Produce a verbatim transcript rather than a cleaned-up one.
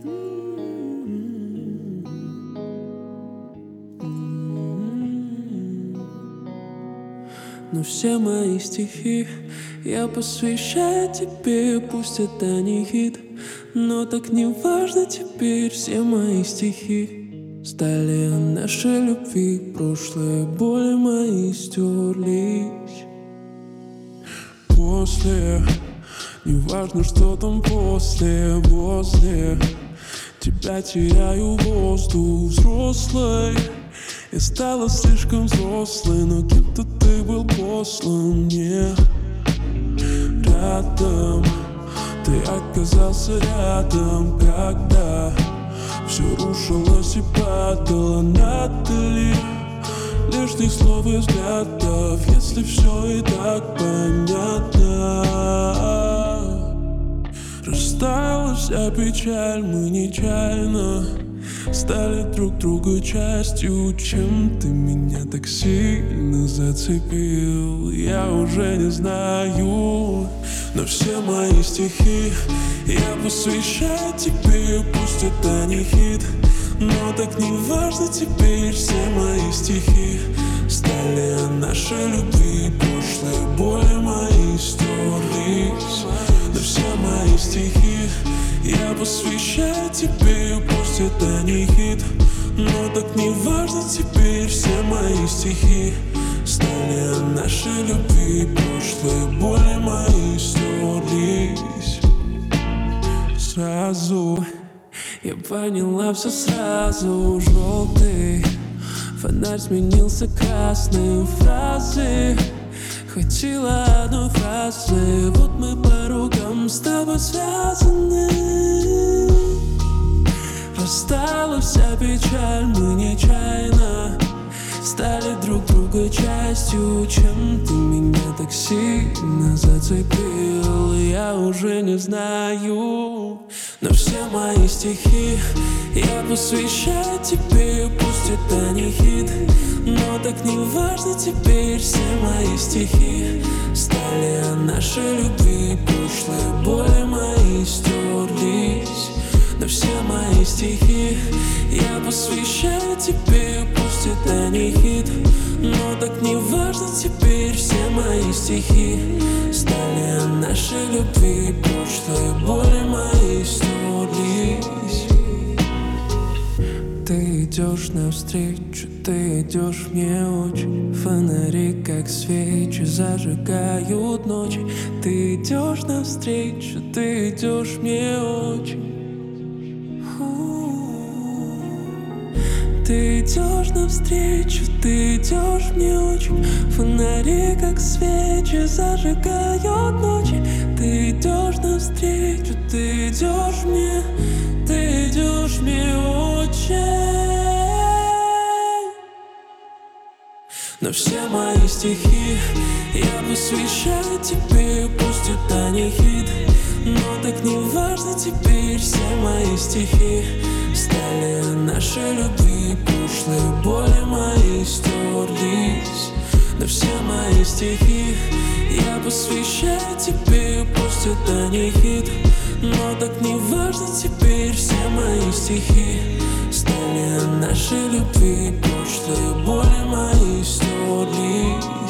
Но все мои стихи я посвящаю тебе, пусть это не хит, но так не важно теперь. Все мои стихи стали о нашей любви, прошлые боли мои стерлись. После, не важно, что там после, возле тебя теряю воздух взрослый. Я стала слишком взрослой, но кем-то ты был послан мне. Рядом, ты оказался рядом, когда все рушилось и падало на ты. Лишних слов и взглядов, если все и так понятно. Растаяла вся печаль, мы нечаянно стали друг друга частью. Чем ты меня так сильно зацепил, я уже не знаю. Но все мои стихи я посвящаю тебе, пусть это не хит, но так не важно теперь. Все мои стихи стали о нашей любви, прошлые боли мои стерлись. Но все мои стихи я посвящаю тебе, пусть это не хит, но так не важно теперь. Все мои стихи стали о нашей любви, прошлые боли мои стерлись. Сразу я поняла все сразу. Желтый фонарь сменился красной фразы. Хватило одной фразы, вот мы по рукам с тобой связаны. Растаяла вся печаль, мы нечаянно стали друг друга частью. Чем ты меня так сильно зацепил, я уже не знаю. Но все мои стихи я посвящаю тебе, пусть это не хит, но так не важно теперь. Все мои стихи стали о нашей любви, прошлые боли мои стерлись. Но все мои стихи я посвящаю тебе, пусть это не хит, но так не важно теперь. Все мои стихи стали о нашей любви, прошлые боли мои стерлись. Ты идешь навстречу, ты идешь мне очень. Фонари, как свечи, зажигают ночи. Ты идешь навстречу, ты идешь мне очень. Ты идешь навстречу, ты идешь мне очень. Фонари, как свечи, зажигают ночи. Ты идешь навстречу, ты идешь мне, ты идешь мне очень. Но все мои стихи я посвящаю тебе, пусть это не хит, но так не важно теперь. Все мои стихи стали о нашей любви, прошлые боли мои стерлись. Но все мои стихи я посвящаю тебе, пусть это не хит, но так не важно теперь. Все мои стихи стали о нашей любви, прошлые боли мои стерлись.